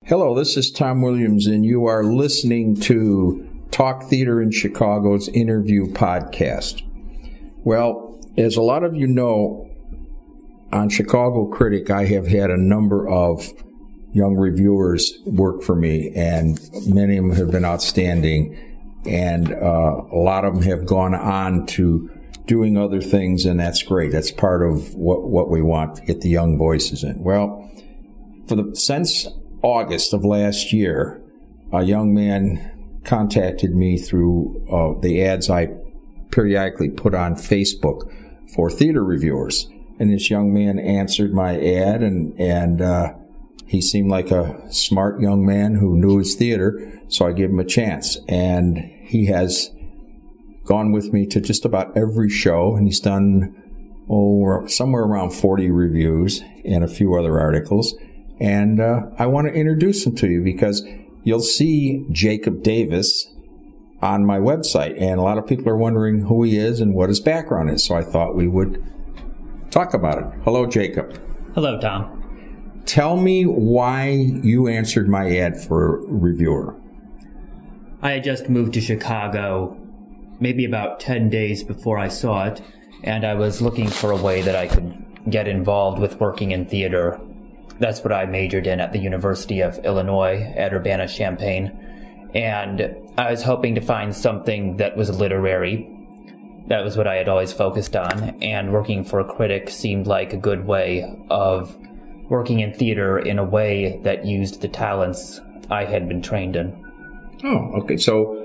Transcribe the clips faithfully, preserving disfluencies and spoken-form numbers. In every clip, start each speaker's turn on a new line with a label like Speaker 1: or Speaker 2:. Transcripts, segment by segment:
Speaker 1: Hello, this is Tom Williams, and you are listening to Talk Theater in Chicago's interview podcast. Well, as a lot of you know, on Chicago Critic, I have had a number of young reviewers work for me, and many of them have been outstanding, and uh, a lot of them have gone on to doing other things, and that's great. That's part of what, what we want to get the young voices in. Well, for the since August of last year, a young man contacted me through uh, the ads I periodically put on Facebook for theater reviewers. And this young man answered my ad, and, and uh, he seemed like a smart young man who knew his theater, so I gave him a chance. And he has gone with me to just about every show, and he's done oh, somewhere around forty reviews and a few other articles. And uh, I want to introduce him to you because you'll see Jacob Davis on my website, and a lot of people are wondering who he is and what his background is. So I thought we would talk about it. Hello, Jacob.
Speaker 2: Hello, Tom.
Speaker 1: Tell me why you answered my ad for a reviewer.
Speaker 2: I had just moved to Chicago maybe about ten days before I saw it, and I was looking for a way that I could get involved with working in theater. That's what I majored in at the University of Illinois at Urbana-Champaign. And I was hoping to find something that was literary. That was what I had always focused on. And working for a critic seemed like a good way of working in theater in a way that used the talents I had been trained in.
Speaker 1: Oh, okay. So,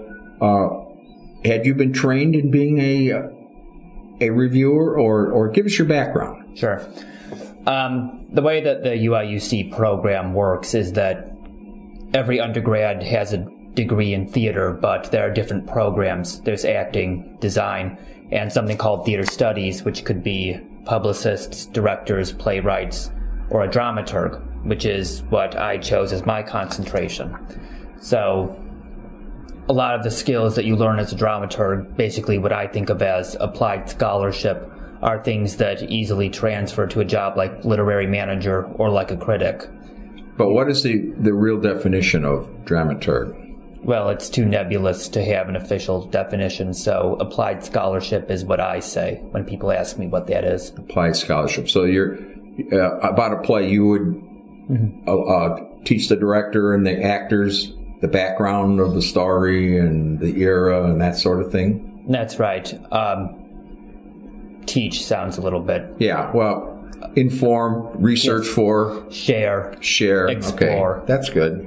Speaker 1: uh, had you been trained in being a a reviewer, or, or give us your background?
Speaker 2: Sure. Um, the way that the U I U C program works is that every undergrad has a degree in theater, but there are different programs. There's acting, design, and something called theater studies, which could be publicists, directors, playwrights, or a dramaturg, which is what I chose as my concentration. So a lot of the skills that you learn as a dramaturg, basically what I think of as applied scholarship, are things that easily transfer to a job like literary manager or like a critic.
Speaker 1: But what is the, the real definition of dramaturg?
Speaker 2: Well, it's too nebulous to have an official definition, so applied scholarship is what I say when people ask me what that is.
Speaker 1: Applied scholarship. So you're uh, about a play, you would mm-hmm. uh, uh, teach the director and the actors the background of the story and the era and that sort of thing?
Speaker 2: That's right. Um, teach sounds a little bit.
Speaker 1: Yeah, well, inform, research yes. for.
Speaker 2: Share.
Speaker 1: Share.
Speaker 2: Explore.
Speaker 1: Okay, that's good.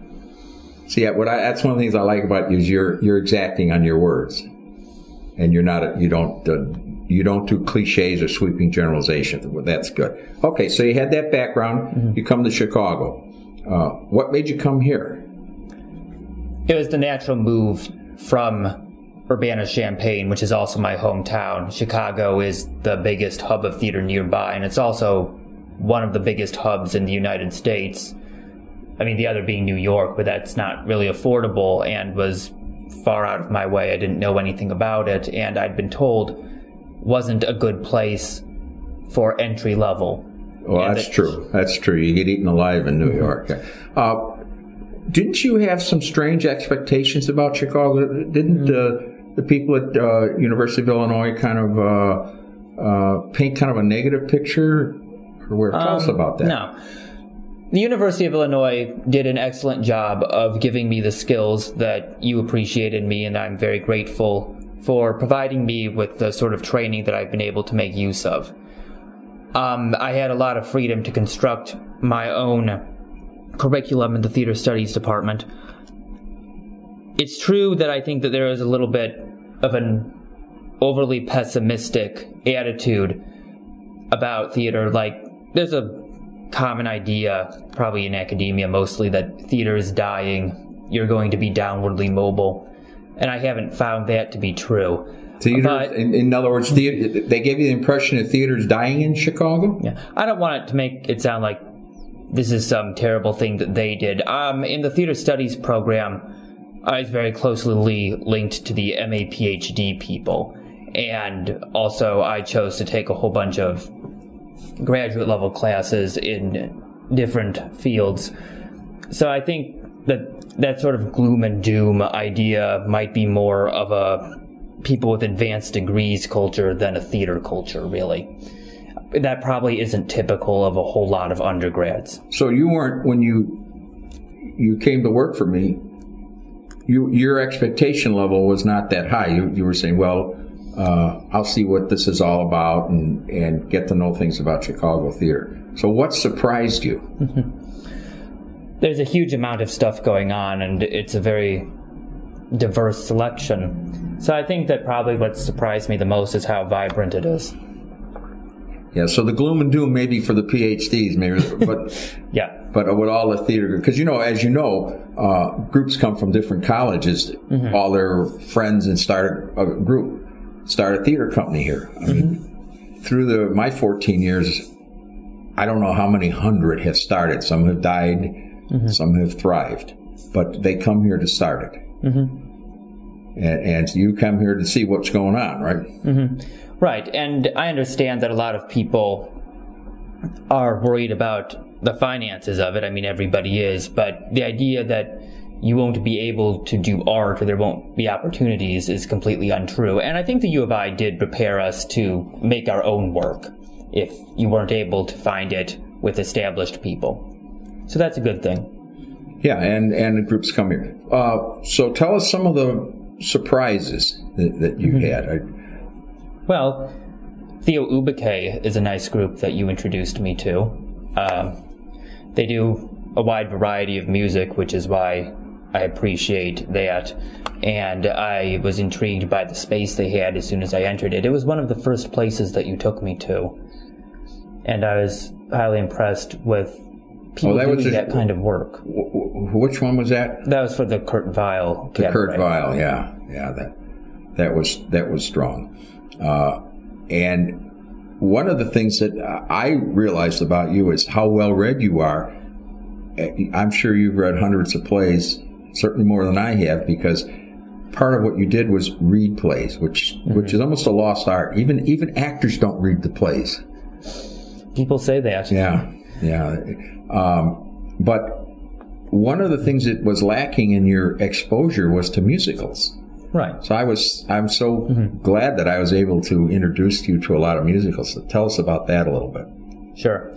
Speaker 1: See, what I, that's one of the things I like about you is you're you're exacting on your words, and you're not a, you don't uh, you don't do cliches or sweeping generalizations. Well, that's good. Okay, so you had that background. Mm-hmm. You come to Chicago. Uh, what made you come here?
Speaker 2: It was the natural move from Urbana-Champaign, which is also my hometown. Chicago is the biggest hub of theater nearby, and it's also one of the biggest hubs in the United States. I mean, the other being New York, but that's not really affordable and was far out of my way. I didn't know anything about it, and I'd been told wasn't a good place for entry level.
Speaker 1: Well, and that's it, true. That's true. You get eaten alive in New York. Uh, didn't you have some strange expectations about Chicago? Didn't uh, the people at uh, University of Illinois kind of uh, uh, paint kind of a negative picture? Or where? Tell um, us about that.
Speaker 2: No. The University of Illinois did an excellent job of giving me the skills that you appreciate in me, and I'm very grateful for providing me with the sort of training that I've been able to make use of. Um, I had a lot of freedom to construct my own curriculum in the theater studies department. It's true that I think that there is a little bit of an overly pessimistic attitude about theater. Like, there's a common idea, probably in academia mostly, that theater is dying, you're going to be downwardly mobile, and I haven't found that to be true.
Speaker 1: Theater,
Speaker 2: but,
Speaker 1: in, in other words, theater, they gave you the impression that theater is dying in Chicago?
Speaker 2: Yeah, I don't want it to make it sound like this is some terrible thing that they did. Um, in the theater studies program, I was very closely linked to the M A P H D people, and also I chose to take a whole bunch of graduate level classes in different fields. So I think that that sort of gloom and doom idea might be more of a people with advanced degrees culture than a theater culture, really. That probably isn't typical of a whole lot of undergrads.
Speaker 1: So you weren't, when you you came to work for me, you your expectation level was not that high. You you were saying, well, uh, I'll see what this is all about and, and get to know things about Chicago theater. So what surprised you?
Speaker 2: There's a huge amount of stuff going on, and it's a very diverse selection. So I think that probably what surprised me the most is how vibrant it is.
Speaker 1: Yeah, so the gloom and doom maybe for the P H Ds, maybe, but
Speaker 2: yeah,
Speaker 1: but with all the theater, because you know, as you know, uh, groups come from different colleges. Mm-hmm. All their friends and start a group, start a theater company here. I mm-hmm. mean, through the my fourteen years, I don't know how many hundred have started. Some have died, mm-hmm. some have thrived, but they come here to start it. Mm-hmm. And, and you come here to see what's going on, right?
Speaker 2: Mm-hmm. Right, and I understand that a lot of people are worried about the finances of it. I mean, everybody is, but the idea that you won't be able to do art or there won't be opportunities is completely untrue. And I think the U of I did prepare us to make our own work if you weren't able to find it with established people. So that's a good thing.
Speaker 1: Yeah, and, and the groups come here. Uh, so tell us some of the surprises that, that you mm-hmm. had. I,
Speaker 2: Well, Theo Ubike is a nice group that you introduced me to. Um, they do a wide variety of music, which is why I appreciate that. And I was intrigued by the space they had as soon as I entered it. It was one of the first places that you took me to. And I was highly impressed with people oh, that doing a, that kind of work.
Speaker 1: W- which one was that?
Speaker 2: That was for the Kurt Weill.
Speaker 1: The Kurt Weill, yeah. Yeah, that that was that was strong. Uh, and one of the things that I realized about you is how well read you are. I'm sure you've read hundreds of plays, certainly more than I have, because part of what you did was read plays, which mm-hmm. which is almost a lost art. Even even actors don't read the plays.
Speaker 2: People say that.
Speaker 1: Yeah, yeah. Um, but one of the things that was lacking in your exposure was to musicals.
Speaker 2: Right.
Speaker 1: So I was, I'm so mm-hmm. glad that I was able to introduce you to a lot of musicals. So tell us about that a little bit.
Speaker 2: Sure.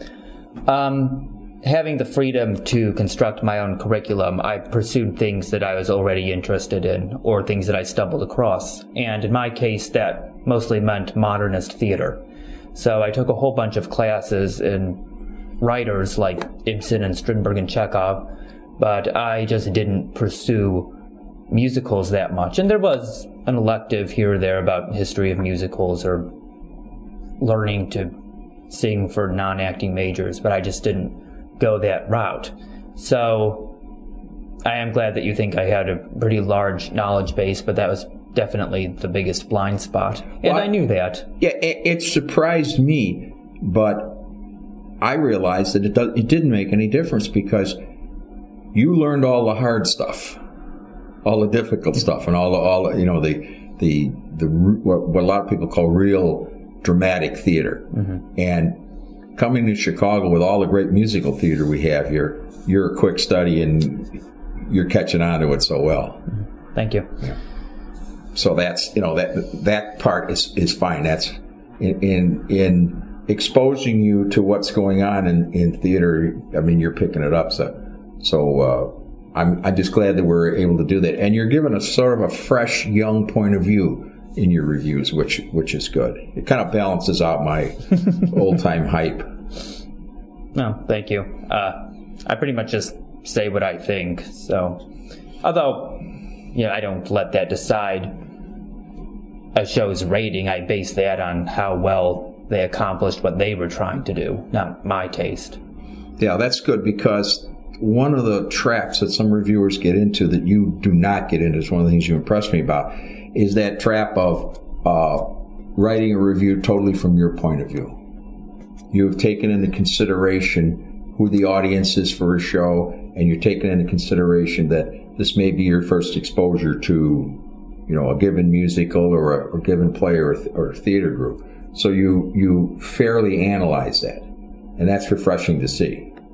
Speaker 2: Um, having the freedom to construct my own curriculum, I pursued things that I was already interested in or things that I stumbled across. And in my case, that mostly meant modernist theater. So I took a whole bunch of classes in writers like Ibsen and Strindberg and Chekhov, but I just didn't pursue musicals that much. And there was an elective here or there about history of musicals or learning to sing for non-acting majors, but I just didn't go that route. So I am glad that you think I had a pretty large knowledge base, but that was definitely the biggest blind spot. And well, I knew that.
Speaker 1: Yeah, it, it surprised me, but I realized that it, does, it didn't make any difference because you learned all the hard stuff. All the difficult stuff and all the, all you know, the, the, the, what, what a lot of people call real dramatic theater. Mm-hmm. And coming to Chicago with all the great musical theater we have here, you're a quick study and you're catching on to it so well.
Speaker 2: Mm-hmm. Thank you.
Speaker 1: Yeah. So that's, you know, that, that part is, is fine. That's in, in, in exposing you to what's going on in, in theater. I mean, you're picking it up. So, so, uh, I'm, I'm just glad that we're able to do that. And you're giving a sort of a fresh, young point of view in your reviews, which which is good. It kind of balances out my old-time hype.
Speaker 2: No, thank you. Uh, I pretty much just say what I think. So, although, you know, I don't let that decide a show's rating. I base that on how well they accomplished what they were trying to do, not my taste.
Speaker 1: Yeah, that's good because one of the traps that some reviewers get into that you do not get into, is one of the things you impressed me about, is that trap of uh, writing a review totally from your point of view. You have taken into consideration who the audience is for a show, and you're taking into consideration that this may be your first exposure to, you know, a given musical or a, or a given play or a, th- or a theater group. So you you fairly analyze that, and that's refreshing to see.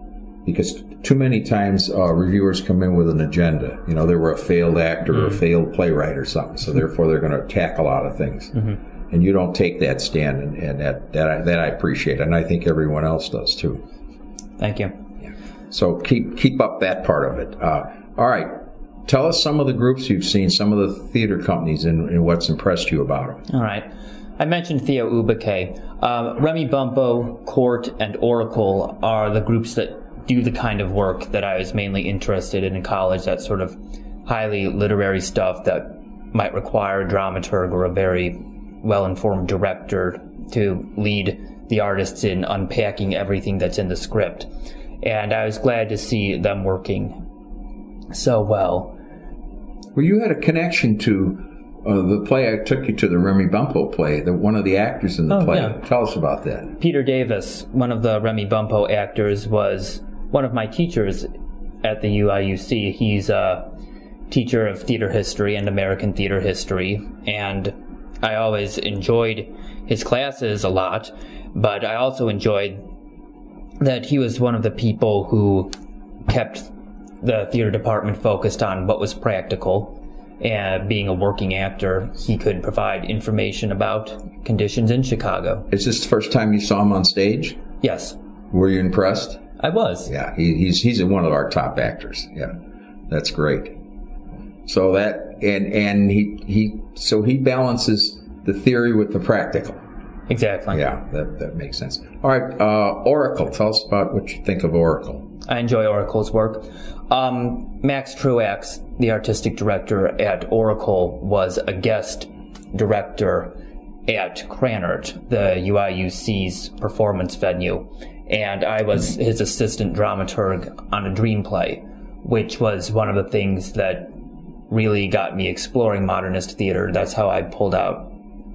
Speaker 1: because too many times uh, reviewers come in with an agenda. You know, they were a failed actor mm-hmm. or a failed playwright or something, so therefore they're going to attack a lot of things. Mm-hmm. And you don't take that stand, and, and that that I, that I appreciate, and I think everyone else does too.
Speaker 2: Thank you.
Speaker 1: Yeah. So keep keep up that part of it. Uh, all right. Tell us some of the groups you've seen, some of the theater companies, and, and what's impressed you about them.
Speaker 2: All right. I mentioned Theo Ubique. Um, Remy Bumpo, Court, and Oracle are the groups that do the kind of work that I was mainly interested in in college, that sort of highly literary stuff that might require a dramaturg or a very well-informed director to lead the artists in unpacking everything that's in the script. And I was glad to see them working so well.
Speaker 1: Well, you had a connection to uh, the play. I took you to the Remy Bumpo play, the, one of the actors in the
Speaker 2: oh,
Speaker 1: play.
Speaker 2: Yeah.
Speaker 1: Tell us about that.
Speaker 2: Peter Davis, one of the Remy Bumpo actors, was one of my teachers at the U I U C. He's a teacher of theater history and American theater history, and I always enjoyed his classes a lot, but I also enjoyed that he was one of the people who kept the theater department focused on what was practical. And being a working actor, he could provide information about conditions in Chicago.
Speaker 1: Is this the first time you saw him on stage?
Speaker 2: Yes.
Speaker 1: Were you impressed?
Speaker 2: I was.
Speaker 1: Yeah, he, he's he's one of our top actors. Yeah, that's great. So that and and he he so he balances the theory with the practical.
Speaker 2: Exactly.
Speaker 1: Yeah, that that makes sense. All right, uh, Oracle. Tell us about what you think of Oracle.
Speaker 2: I enjoy Oracle's work. Um, Max Truax, the artistic director at Oracle, was a guest director at Cranert, the U I U C's performance venue, and I was his assistant dramaturg on a dream play, which was one of the things that really got me exploring modernist theater. That's how I pulled out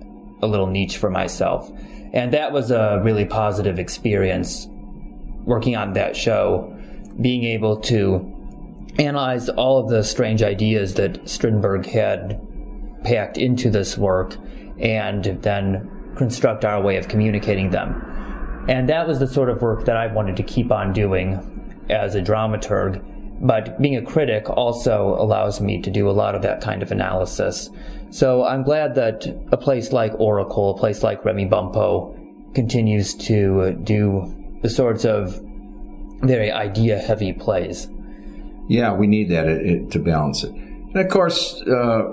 Speaker 2: a little niche for myself. And that was a really positive experience, working on that show, being able to analyze all of the strange ideas that Strindberg had packed into this work and then construct our way of communicating them. And that was the sort of work that I wanted to keep on doing as a dramaturg. But being a critic also allows me to do a lot of that kind of analysis. So I'm glad that a place like Oracle, a place like Remy Bumpo, continues to do the sorts of very idea-heavy plays.
Speaker 1: Yeah, we need that it, it, to balance it. And of course, uh,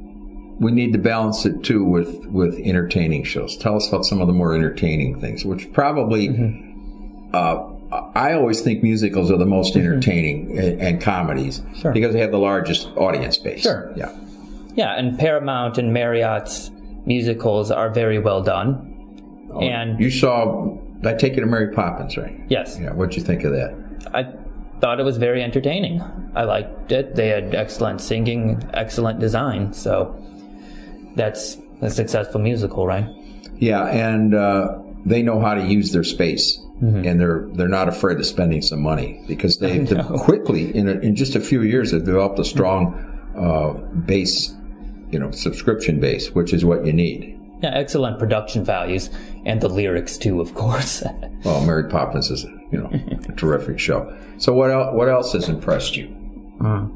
Speaker 1: we need to balance it too with, with entertaining shows. Tell us about some of the more entertaining things, which probably, mm-hmm. uh, I always think musicals are the most entertaining mm-hmm. and, and comedies
Speaker 2: sure.
Speaker 1: because they have the largest audience base.
Speaker 2: Sure.
Speaker 1: Yeah.
Speaker 2: Yeah, and Paramount and Marriott's musicals are very well done.
Speaker 1: Oh,
Speaker 2: and
Speaker 1: you saw, I take it to Mary Poppins, right?
Speaker 2: Yes.
Speaker 1: Yeah. What'd you think of that?
Speaker 2: I thought it was very entertaining. I liked it. They had excellent singing, excellent design. So that's a successful musical, right?
Speaker 1: Yeah, and uh, they know how to use their space. Mm-hmm. And they're they're not afraid of spending some money because they've quickly, in a, in just a few years, have developed a strong uh, base, you know, subscription base, which is what you need.
Speaker 2: Yeah, excellent production values, and the lyrics too, of course.
Speaker 1: Well, Mary Poppins is, you know, a terrific show. So what else? What else has impressed you?
Speaker 2: Mm.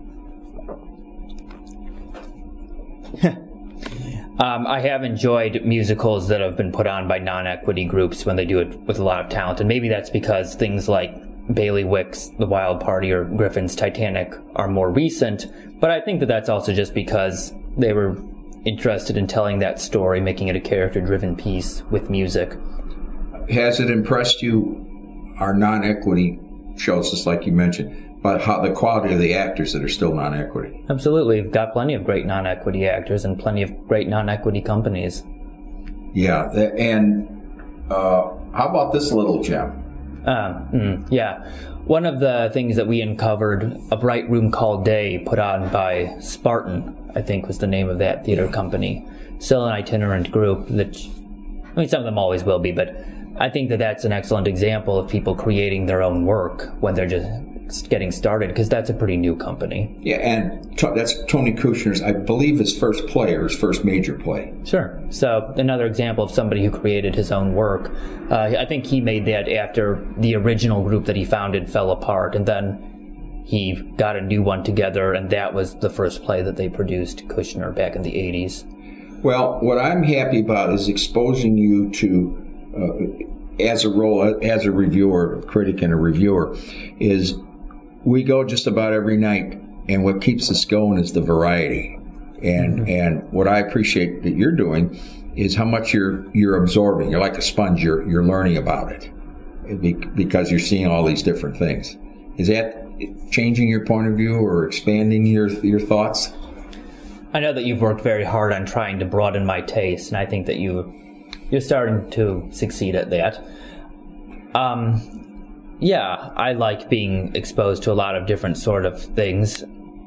Speaker 2: Um, I have enjoyed musicals that have been put on by non-equity groups when they do it with a lot of talent, and maybe that's because things like Bailiwick's The Wild Party or Griffin's Titanic are more recent, but I think that that's also just because they were interested in telling that story, making it a character-driven piece with music.
Speaker 1: Has it impressed you, our non-equity shows, just like you mentioned, but how the quality of the actors that are still non-equity?
Speaker 2: Absolutely. We've got plenty of great non-equity actors and plenty of great non-equity companies.
Speaker 1: Yeah, and uh, how about this little gem?
Speaker 2: Uh, mm, yeah. One of the things that we uncovered, A Bright Room Called Day, put on by Spartan, I think was the name of that theater company. Still an itinerant group that, I mean, some of them always will be, but I think that that's an excellent example of people creating their own work when they're just getting started, because that's a pretty new company.
Speaker 1: Yeah, and t- that's Tony Kushner's, I believe, his first play or his first major play.
Speaker 2: Sure. So another example of somebody who created his own work. Uh, I think he made that after the original group that he founded fell apart, and then he got a new one together, and that was the first play that they produced, Kushner, back in the eighties.
Speaker 1: Well, what I'm happy about is exposing you to, uh, as a role, as a reviewer, a critic and a reviewer, is we go just about every night, and what keeps us going is the variety. And mm-hmm. and what I appreciate that you're doing is how much you're you're absorbing. You're like a sponge. You're you're learning about it because you're seeing all these different things. Is that changing your point of view or expanding your your thoughts?
Speaker 2: I know that you've worked very hard on trying to broaden my taste, and I think that you you're starting to succeed at that. Um. Yeah, I like being exposed to a lot of different sort of things.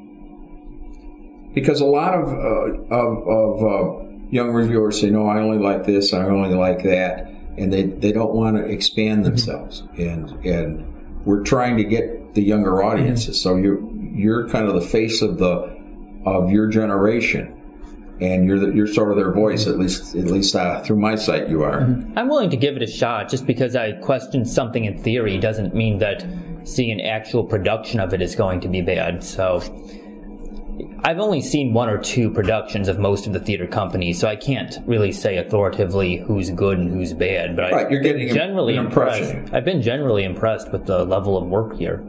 Speaker 1: Because a lot of uh, of, of uh, young reviewers say, no, I only like this, I only like that, and they, they don't want to expand themselves. Mm-hmm. And and we're trying to get the younger audiences. Mm-hmm. So you're you're kind of the face of the of your generation. And you're the, you're sort of their voice, at least at least uh, through my site you are.
Speaker 2: Mm-hmm. I'm willing to give it a shot. Just because I question something in theory doesn't mean that seeing an actual production of it is going to be bad. So I've only seen one or two productions of most of the theater companies, so I can't really say authoritatively who's good and who's bad. But
Speaker 1: right,
Speaker 2: I've
Speaker 1: you're
Speaker 2: been
Speaker 1: getting
Speaker 2: generally
Speaker 1: an
Speaker 2: impressed.
Speaker 1: impression.
Speaker 2: I've been generally impressed with the level of work here.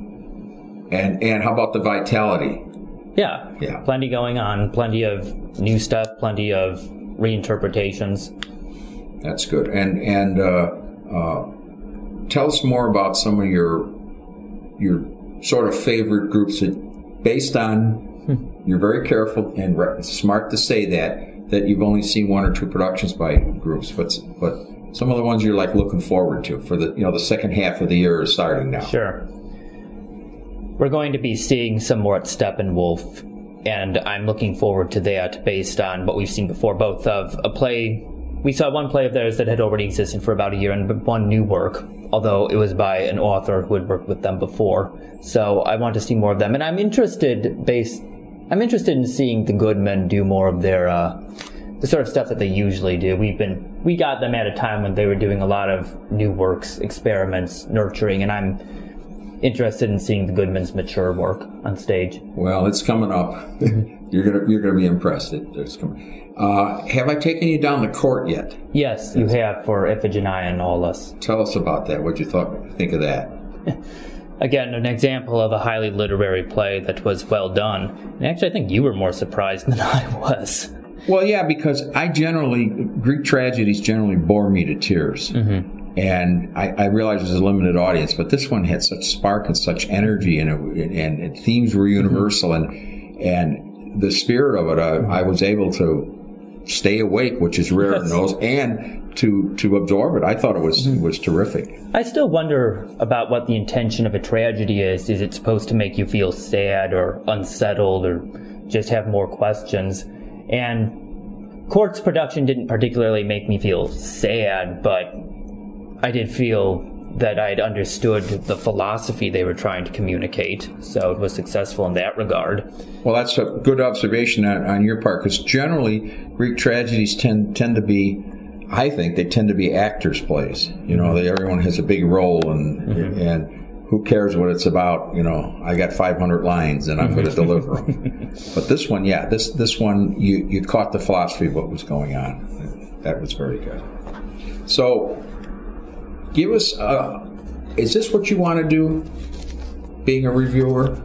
Speaker 1: And and how about the vitality?
Speaker 2: Yeah,
Speaker 1: yeah,
Speaker 2: plenty going on, plenty of new stuff, plenty of reinterpretations.
Speaker 1: That's good. And and uh, uh, tell us more about some of your your sort of favorite groups that, based on, hmm. you're very careful and re- smart to say that that you've only seen one or two productions by groups, but but some of the ones you're like looking forward to for the you know the second half of the year is starting now.
Speaker 2: Sure. We're going to be seeing some more at Steppenwolf, and I'm looking forward to that based on what we've seen before, both of a play. We saw one play of theirs that had already existed for about a year, and one new work, although it was by an author who had worked with them before. So I want to see more of them, and I'm interested based. I'm interested in seeing the Goodmen do more of their uh, the sort of stuff that they usually do. We've been we got them at a time when they were doing a lot of new works, experiments, nurturing, and I'm interested in seeing the Goodmen's mature work on stage.
Speaker 1: Well, it's coming up. you're gonna you're gonna be impressed. It, it's coming. Uh, have I taken you down the court yet?
Speaker 2: Yes, you have for Iphigenia and Aulus.
Speaker 1: Tell us about that. What you thought think of that?
Speaker 2: Again, an example of a highly literary play that was well done. And actually, I think you were more surprised than I was.
Speaker 1: Well, yeah, because I generally Greek tragedies generally bore me to tears. Mm-hmm. And I, I realize there's a limited audience, but this one had such spark and such energy, and it, and, and themes were universal, mm-hmm. and and the spirit of it, I, I was able to stay awake, which is rare in those, and to to absorb it. I thought it was mm-hmm. was terrific.
Speaker 2: I still wonder about what the intention of a tragedy is. Is it supposed to make you feel sad or unsettled or just have more questions? And Court's production didn't particularly make me feel sad, but I did feel that I'd understood the philosophy they were trying to communicate, so it was successful in that regard.
Speaker 1: Well, that's a good observation on, on your part, because generally Greek tragedies tend tend to be, I think, they tend to be actors' plays. You know, they, everyone has a big role, and mm-hmm. and who cares what it's about? You know, I got five hundred lines, and I'm going to deliver them. But this one, yeah, this this one, you you caught the philosophy of what was going on. That was very good. So, give us, uh, is this what you want to do, being a reviewer?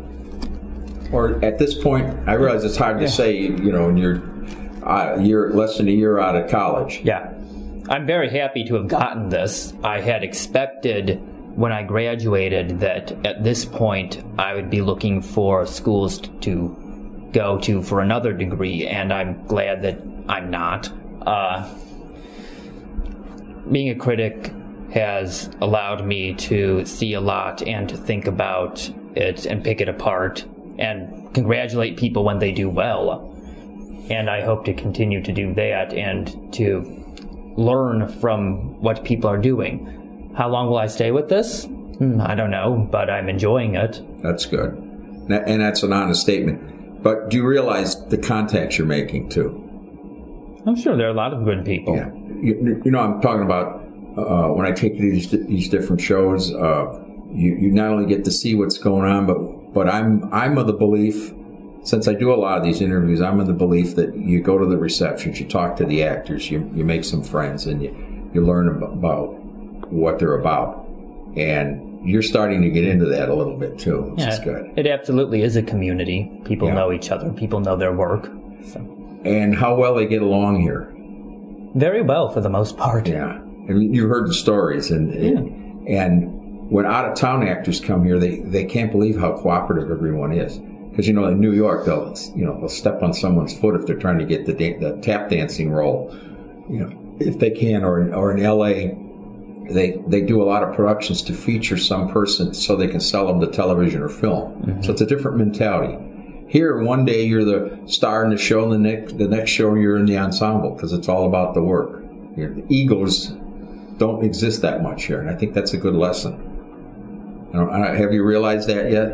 Speaker 1: Or at this point, I realize it's hard to yeah. say, you know, when you're uh, year, less than a year out of college.
Speaker 2: Yeah. I'm very happy to have gotten this. I had expected when I graduated that at this point I would be looking for schools to go to for another degree, and I'm glad that I'm not. Uh, being a critic has allowed me to see a lot and to think about it and pick it apart and congratulate people when they do well. And I hope to continue to do that and to learn from what people are doing. How long will I stay with this? I don't know, but I'm enjoying it.
Speaker 1: That's good. And that's an honest statement. But do you realize the contacts you're making, too?
Speaker 2: I'm sure there are a lot of good people.
Speaker 1: Yeah. You, you know, I'm talking about uh, when I take you to these, these different shows, uh, you, you not only get to see what's going on, but, but I'm I'm of the belief, since I do a lot of these interviews, I'm of the belief that you go to the receptions, you talk to the actors, you, you make some friends, and you, you learn about what they're about. And you're starting to get into that a little bit, too, which
Speaker 2: yeah,
Speaker 1: is good.
Speaker 2: It absolutely is a community. People yeah. know each other. People know their work. So.
Speaker 1: And how well they get along here.
Speaker 2: Very well, for the most part.
Speaker 1: Yeah. And you heard the stories. And yeah. and when out-of-town actors come here, they, they can't believe how cooperative everyone is. Because, you know, in New York, they'll, you know, they'll step on someone's foot if they're trying to get the, the tap dancing role, you know, if they can. Or, or in L A, They they do a lot of productions to feature some person so they can sell them to television or film. Mm-hmm. So it's a different mentality. Here, one day you're the star in the show, and the next, the next show you're in the ensemble because it's all about the work. You know, the egos don't exist that much here, and I think that's a good lesson. I don't, I, have you realized that yet?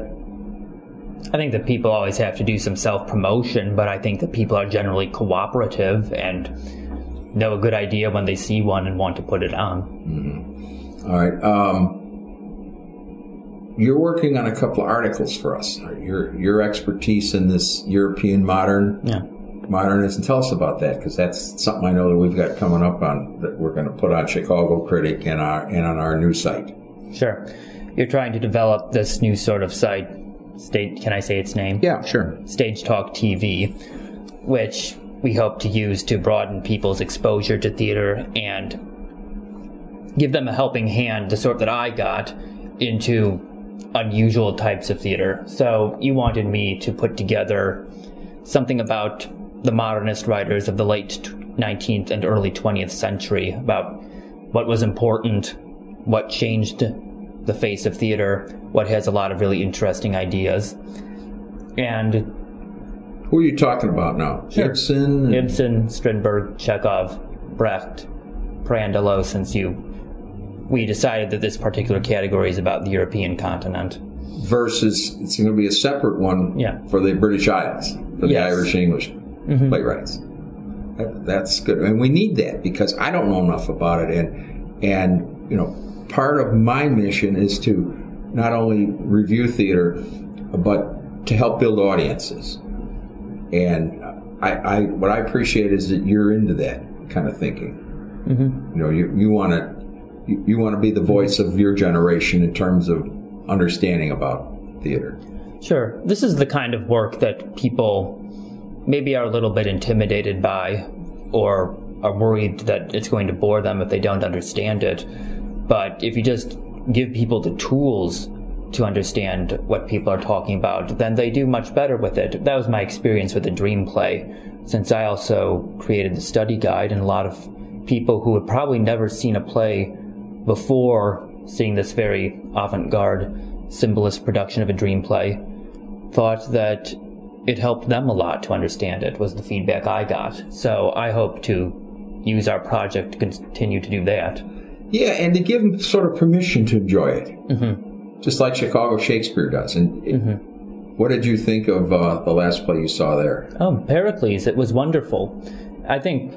Speaker 2: I think that people always have to do some self-promotion, but I think that people are generally cooperative and know a good idea when they see one and want to put it on.
Speaker 1: Mm-hmm. All right. Um, you're working on a couple of articles for us. Your your expertise in this European modern
Speaker 2: yeah.
Speaker 1: modernism. Tell us about that, because that's something I know that we've got coming up on that we're going to put on Chicago Critic and our and on our new site.
Speaker 2: Sure. You're trying to develop this new sort of site. Stage, can I say its name?
Speaker 1: Yeah, sure.
Speaker 2: Stage Talk T V, which we hope to use to broaden people's exposure to theater and give them a helping hand, the sort that I got, into unusual types of theater. So you wanted me to put together something about the modernist writers of the late nineteenth and early twentieth century, about what was important, what changed the face of theater, what has a lot of really interesting ideas. And
Speaker 1: who are you talking about now?
Speaker 2: Sure.
Speaker 1: Ibsen?
Speaker 2: Ibsen, Strindberg, Chekhov, Brecht, Pirandello, since you... we decided that this particular category is about the European continent.
Speaker 1: Versus, it's going to be a separate one
Speaker 2: yeah.
Speaker 1: for the British Isles, for the
Speaker 2: yes.
Speaker 1: Irish English mm-hmm. playwrights. That, that's good. And we need that, because I don't know enough about it. And, and, you know, part of my mission is to not only review theater, but to help build audiences. And I, I, what I appreciate is that you're into that kind of thinking. Mm-hmm. You know, you, you want to you, you want to be the voice of your generation in terms of understanding about theater.
Speaker 2: Sure. This is the kind of work that people maybe are a little bit intimidated by, or are worried that it's going to bore them if they don't understand it. But if you just give people the tools to understand what people are talking about, then they do much better with it. That was my experience with the Dream Play, since I also created the study guide, and a lot of people who had probably never seen a play before seeing this very avant-garde symbolist production of a dream play thought that it helped them a lot to understand it, was the feedback I got. So I hope to use our project to continue to do that.
Speaker 1: Yeah, and to give them sort of permission to enjoy it.
Speaker 2: Mm-hmm.
Speaker 1: Just like Chicago Shakespeare does. And it, mm-hmm. what did you think of uh, the last play you saw there?
Speaker 2: Oh, Pericles. It was wonderful. I think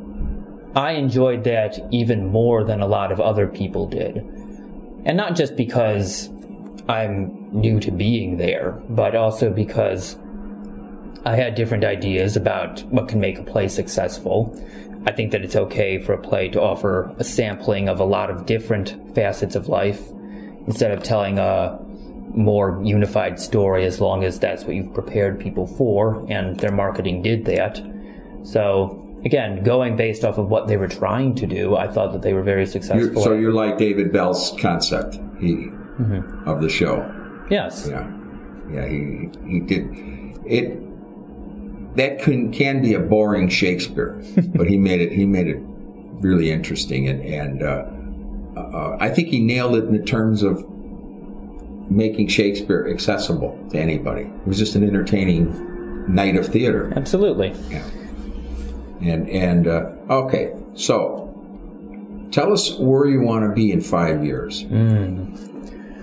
Speaker 2: I enjoyed that even more than a lot of other people did. And not just because I'm new to being there, but also because I had different ideas about what can make a play successful. I think that it's okay for a play to offer a sampling of a lot of different facets of life, instead of telling a more unified story, as long as that's what you've prepared people for, and their marketing did that. So, again, going based off of what they were trying to do, I thought that they were very successful.
Speaker 1: You're, so you like David Bell's concept he, mm-hmm. of the show?
Speaker 2: Yes.
Speaker 1: Yeah, yeah. He he did it. That can can be a boring Shakespeare, but he made it. He made it really interesting, and and. Uh, Uh, I think he nailed it in the terms of making Shakespeare accessible to anybody. It was just an entertaining night of theater.
Speaker 2: Absolutely.
Speaker 1: Yeah. And and uh, okay, so tell us where you want to be in five years.
Speaker 2: Mm.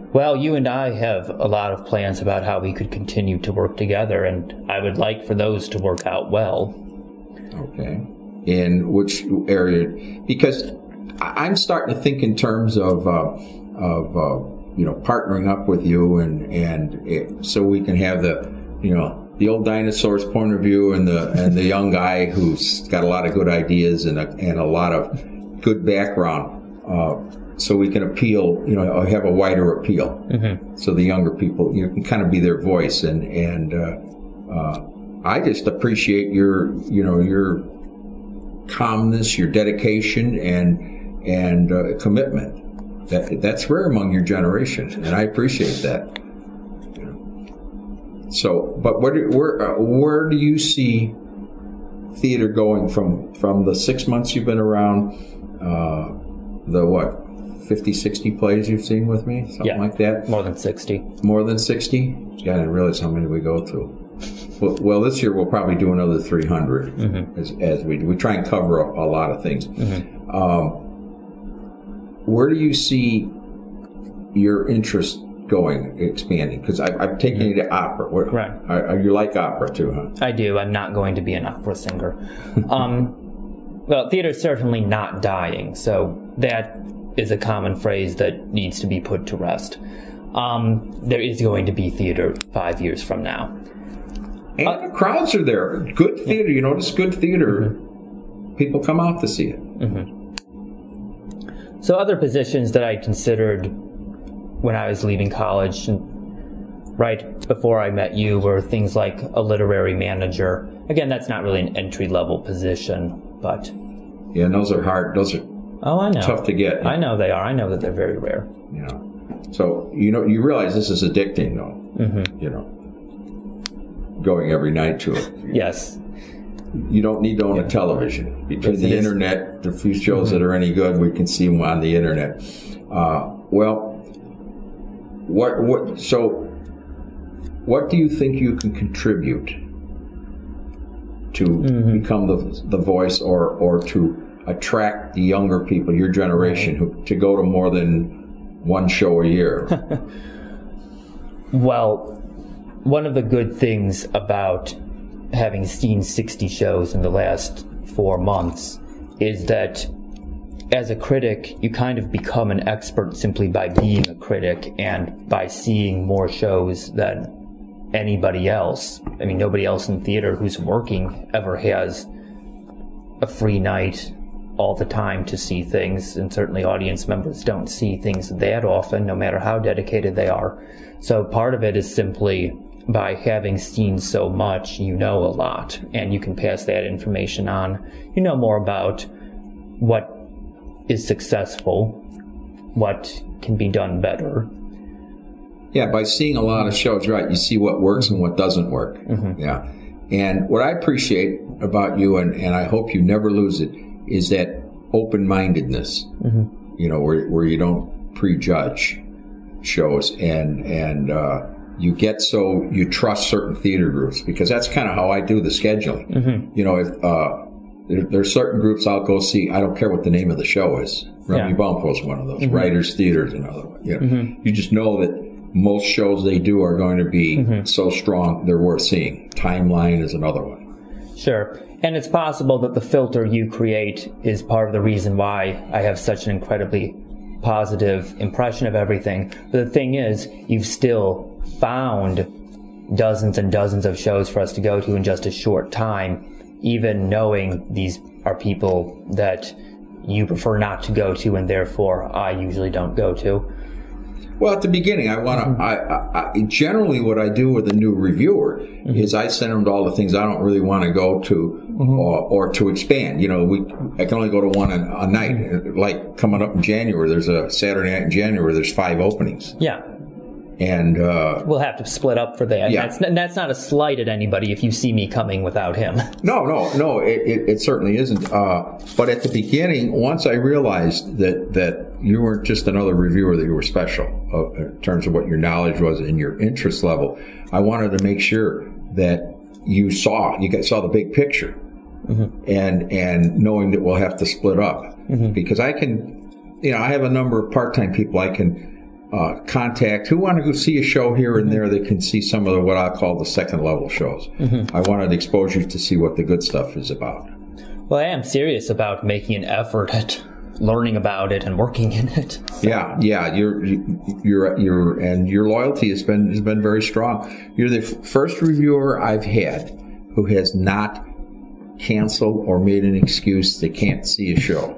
Speaker 2: Well, you and I have a lot of plans about how we could continue to work together, and I would like for those to work out well.
Speaker 1: Okay. In which area? Because I'm starting to think in terms of uh, of uh, you know, partnering up with you, and and it, so we can have the, you know, the old dinosaur's point of view, and the and the young guy who's got a lot of good ideas and a, and a lot of good background, uh, so we can appeal, you know, have a wider appeal. Mm-hmm. So the younger people, you can kind of be their voice, and and uh, uh, I just appreciate your, you know, your calmness, your dedication, and and uh, commitment. That that's rare among your generation, and I appreciate that. So, but where do, where uh, where do you see theater going from from the six months you've been around? Uh, the what, fifty, sixty plays you've seen with me, something
Speaker 2: yeah,
Speaker 1: like that.
Speaker 2: More than sixty. More
Speaker 1: than sixty. God, I didn't realize how many we go through. Well, well, this year we'll probably do another three hundred, mm-hmm. as, as we we try and cover a, a lot of things. Mm-hmm. Um, where do you see your interest going, expanding? Because I've taken you to opera. What,
Speaker 2: right.
Speaker 1: Are, you like opera too, huh?
Speaker 2: I do. I'm not going to be an opera singer. um, well, theater's certainly not dying, so that is a common phrase that needs to be put to rest. Um, there is going to be theater five years from now.
Speaker 1: And uh, the crowds are there. Good theater. Yeah. You notice good theater. Mm-hmm. People come out to see it.
Speaker 2: Mm-hmm. So other positions that I considered when I was leaving college, and right before I met you, were things like a literary manager. Again, that's not really an entry-level position, but...
Speaker 1: Yeah, and those are hard. Those are
Speaker 2: oh, I know.
Speaker 1: tough to get.
Speaker 2: I know they are. I know that they're very rare.
Speaker 1: You know, so you know, you realize this is addicting, though. Mm-hmm. You know, going every night to it.
Speaker 2: Yes.
Speaker 1: You don't need to own a television. Between yes, the internet, the few shows mm-hmm. that are any good, we can see them on the internet. Uh, well, what what? So, what do you think you can contribute to mm-hmm. become the the voice, or or to attract the younger people, your generation, who to go to more than one show a year?
Speaker 2: Well, one of the good things about having seen sixty shows in the last four months is that as a critic, you kind of become an expert simply by being a critic and by seeing more shows than anybody else. I mean, nobody else in theater who's working ever has a free night all the time to see things, and certainly audience members don't see things that often, no matter how dedicated they are. So part of it is simply by having seen so much, you know a lot, and you can pass that information on. You know more about what is successful, what can be done better.
Speaker 1: Yeah, by seeing a lot of shows, right, you see what works and what doesn't work. Mm-hmm. Yeah. And what I appreciate about you, and, and I hope you never lose it, is that open-mindedness, mm-hmm. you know, where where you don't prejudge shows, and, and, uh, you get so you trust certain theater groups, because that's kind of how I do the scheduling. Mm-hmm. You know, if uh, there, there's certain groups I'll go see. I don't care what the name of the show is. Remy yeah. Bumpel's one of those. Mm-hmm. Writers Theater is another one. You know, mm-hmm. you just know that most shows they do are going to be mm-hmm. so strong they're worth seeing. Timeline is another one.
Speaker 2: Sure. And it's possible that the filter you create is part of the reason why I have such an incredibly positive impression of everything. But the thing is, you've still found dozens and dozens of shows for us to go to in just a short time, even knowing these are people that you prefer not to go to, and therefore I usually don't go to.
Speaker 1: Well, at the beginning, I want to. Mm-hmm. I, I generally what I do with a new reviewer mm-hmm. is I send them to all the things I don't really want to go to, mm-hmm. or, or to expand. You know, we I can only go to one a, a night. Mm-hmm. Like coming up in January, there's a Saturday night in January. There's five openings.
Speaker 2: Yeah.
Speaker 1: And uh,
Speaker 2: we'll have to split up for that. Yeah. That's, that's not a slight at anybody if you see me coming without him.
Speaker 1: No, no, no, it, it, it certainly isn't. Uh, but at the beginning, once I realized that, that you weren't just another reviewer, that you were special uh, in terms of what your knowledge was and your interest level, I wanted to make sure that you saw, you saw the big picture. Mm-hmm. and and knowing that we'll have to split up. Mm-hmm. Because I can, you know, I have a number of part-time people I can uh, contact who want to go see a show here and there, they can see some of the, what I call the second level shows. Mm-hmm. I wanted to expose you to see what the good stuff is about.
Speaker 2: Well, I am serious about making an effort at learning about it and working in it. So.
Speaker 1: Yeah, yeah, you're, you're, you're, and your loyalty has been has been very strong. You're the f- first reviewer I've had who has not canceled or made an excuse they can't see a show,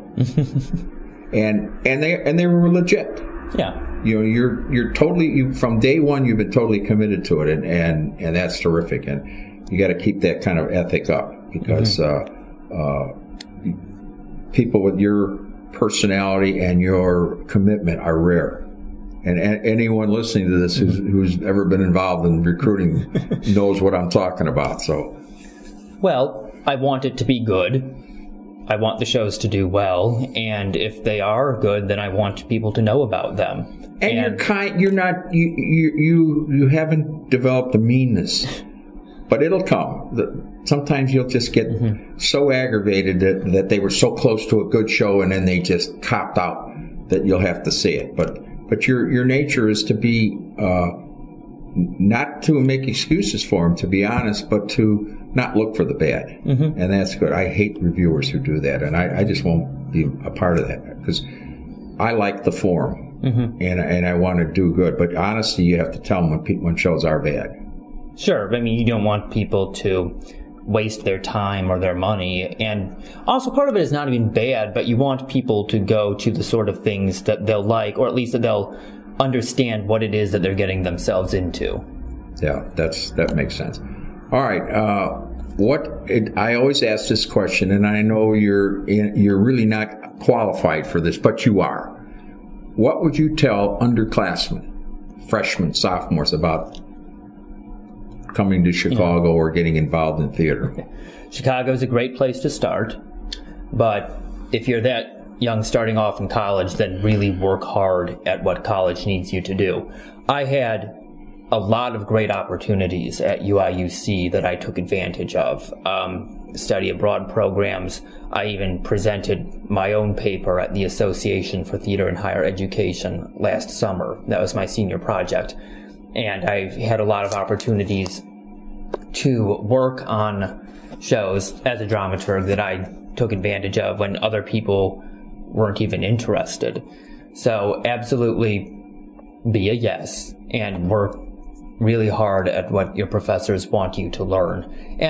Speaker 1: and and they and they were legit.
Speaker 2: Yeah,
Speaker 1: you know, you're you're totally you from day one. You've been totally committed to it, and and, and that's terrific. And you got to keep that kind of ethic up because mm-hmm. uh, uh, people with your personality and your commitment are rare. And a- anyone listening to this who's, who's ever been involved in recruiting knows what I'm talking about. So,
Speaker 2: well, I want it to be good. I want the shows to do well, and if they are good, then I want people to know about them.
Speaker 1: And, and you're kind. You're not. You you you you haven't developed a meanness, but it'll come. Sometimes you'll just get mm-hmm. so aggravated that, that they were so close to a good show and then they just copped out that you'll have to see it. But but your your nature is to be uh, not to make excuses for them, to be honest, but to not look for the bad. Mm-hmm. And that's good. I hate reviewers who do that, and I, I just won't be a part of that because I like the form mm-hmm. and and I want to do good. But honestly, you have to tell them when people, when shows are bad.
Speaker 2: Sure. I mean, you don't want people to waste their time or their money. And also part of it is not even bad, but you want people to go to the sort of things that they'll like, or at least that they'll understand what it is that they're getting themselves into.
Speaker 1: Yeah, that's that makes sense. All right. Uh, what it, I always ask this question, and I know you're in, you're really not qualified for this, but you are. What would you tell underclassmen, freshmen, sophomores about coming to Chicago yeah. or getting involved in theater?
Speaker 2: Chicago is a great place to start, but if you're that young starting off in college, then really work hard at what college needs you to do. I had a lot of great opportunities at U I U C that I took advantage of. Um, study abroad programs. I even presented my own paper at the Association for Theater and Higher Education last summer. That was my senior project. And I've had a lot of opportunities to work on shows as a dramaturg that I took advantage of when other people weren't even interested. So absolutely be a yes and work really hard at what your professors want you to learn.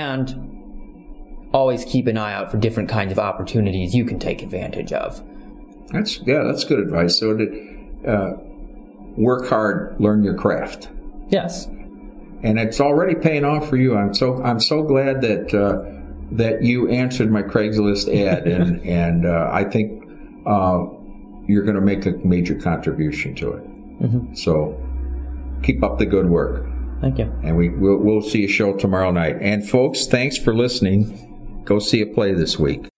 Speaker 2: And always keep an eye out for different kinds of opportunities you can take advantage of.
Speaker 1: That's yeah, that's good advice. So to uh, work hard, learn your craft.
Speaker 2: Yes,
Speaker 1: and it's already paying off for you. I'm so I'm so glad that uh, that you answered my Craigslist ad, and and uh, I think uh, you're going to make a major contribution to it. Mm-hmm. So keep up the good work.
Speaker 2: Thank you.
Speaker 1: And we we'll, we'll see a show tomorrow night. And folks, thanks for listening. Go see a play this week.